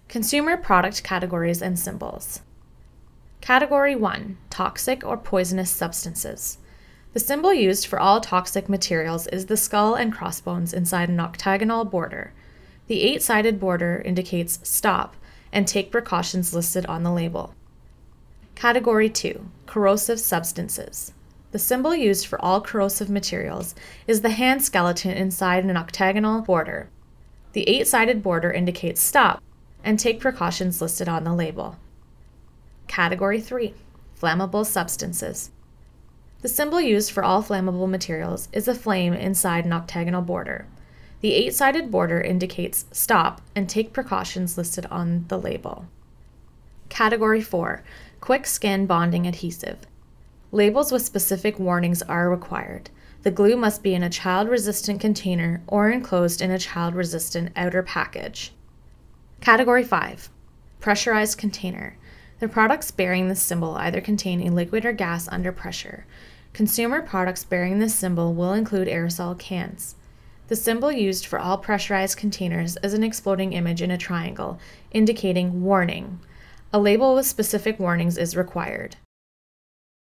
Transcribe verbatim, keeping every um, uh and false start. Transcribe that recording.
Consumer product categories and symbols. Category one, toxic or poisonous substances. The symbol used for all toxic materials is the skull and crossbones inside an octagonal border. The eight-sided border indicates stop and take precautions listed on the label. Category two, corrosive substances. The symbol used for all corrosive materials is the hand skeleton inside an octagonal border. The eight-sided border indicates stop and take precautions listed on the label. Category three, flammable substances. The symbol used for all flammable materials is a flame inside an octagonal border. The eight-sided border indicates stop and take precautions listed on the label. Category four, quick skin bonding adhesive. Labels with specific warnings are required. The glue must be in a child-resistant container or enclosed in a child-resistant outer package. Category five, pressurized container. The products bearing this symbol either contain a liquid or gas under pressure. Consumer products bearing this symbol will include aerosol cans. The symbol used for all pressurized containers is an exploding image in a triangle, indicating warning. A label with specific warnings is required.